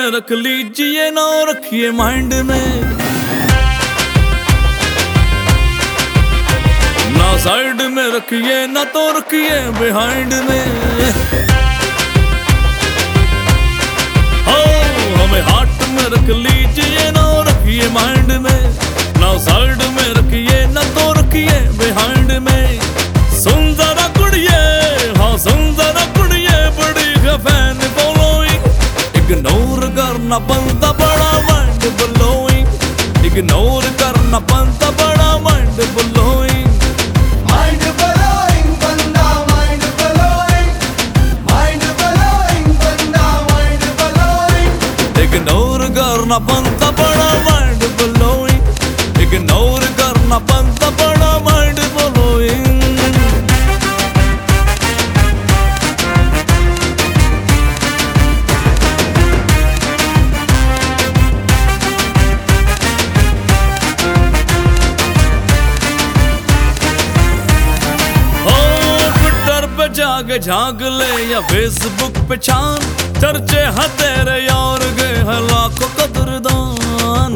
में रख लीजिए ना रखिए माइंड में, ना साइड में रखिए ना तो रखिए बिहाइंड में। हो हमें हार्ट में रख लीजिए ना रखिए माइंड में, ना साइड में रखिए ना तो रखिए बिहाइंड में। सुन जरा कुड़िए, हाँ सुन जरा कुड़िए, बड़ी है फैन फॉलोइंग, इग्नोर करना बनता बड़ा माइंड ब्लोइंग, इग्नोर करना बनता बड़ा माइंड ब्लोइंग। माइंड ब्लोइंग बंदा माइंड ब्लोइंग, माइंड ब्लोइंग बंदा माइंड ब्लोइंग। इग्नोर करना बनता बड़ा माइंड ब्लोइंग, इग्नोर करना बनता बड़ा माइंड ब्लोइंग। जाके झांक ले या फेसबुक पे छान, चर्चे हैं तेरे यार के हैं लाखों कदरदान।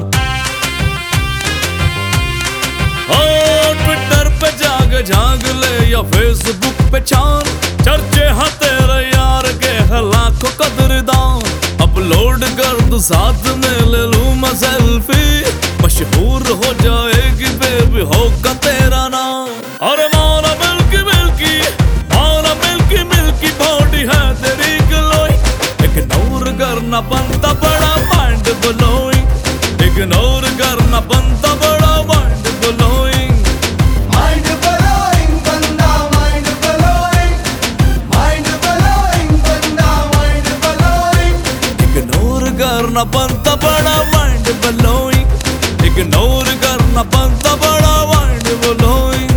हो ट्विटर पे जाके झांक ले या फेसबुक पे छान, चर्चे हैं तेरे यार के हैं लाखों कदरदान। अपलोड कर दो साथ में ले लूं मैं सेल्फी, मशहूर हो जाएगी बेबी होगा तेरा नाम। और मारा milky milky, milky milky body है तेरी ग्लोइंग, इग्नोर करना बनता बड़ा माइंड ब्लोइंग, इग्नोर करना बनता बड़ा माइंड ब्लोइंग। माइंड ब्लोइंग बंदा माइंड ब्लोइंग, माइंड ब्लोइंग बंदा माइंड ब्लोइंग। इग्नोर करना बनता बड़ा माइंड ब्लोइंग, इग्नोर करना बनता बड़ा माइंड ब्लोइंग।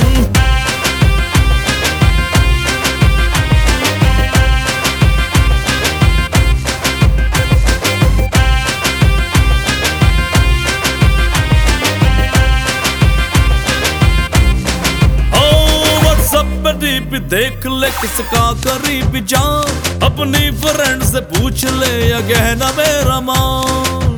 भी देख ले किसका करीब जान, अपनी फ्रेंड से पूछ ले या गहना मेरा मान।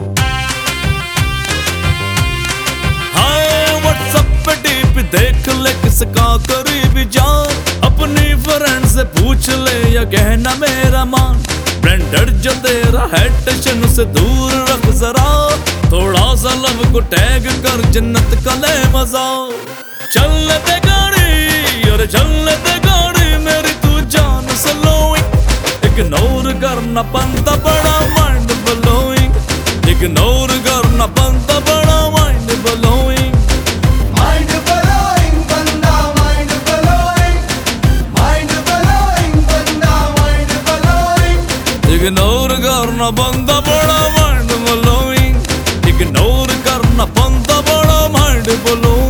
हाय व्हाट्सएप पे डीप देख ले किसका करीब जान, अपनी फ्रेंड से पूछ ले या गहना मेरा मान। ब्लेंडर जो तेरा है टेंशन से दूर रख जरा, थोड़ा सा लव को टैग कर जन्नत का ले मजा। चल दे गाड़ी और चल दे गाड़ी मेरी तू जान स्लोइंग, इग्नोर करना बनता बड़ा माइंड ब्लोइंग, इग्नोर करना बनता बड़ा माइंड ब्लोइंग। माइंड ब्लोइंग बंदा माइंड ब्लोइंग, माइंड ब्लोइंग बंदा माइंड ब्लोइंग। इग्नोर करना बनता बड़ा माइंड ब्लोइंग, इग्नोर करना बनता बड़ा माइंड ब्लोइंग।